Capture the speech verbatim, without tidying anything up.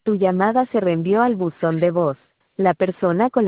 Tu llamada se reenvió al buzón de voz. La persona con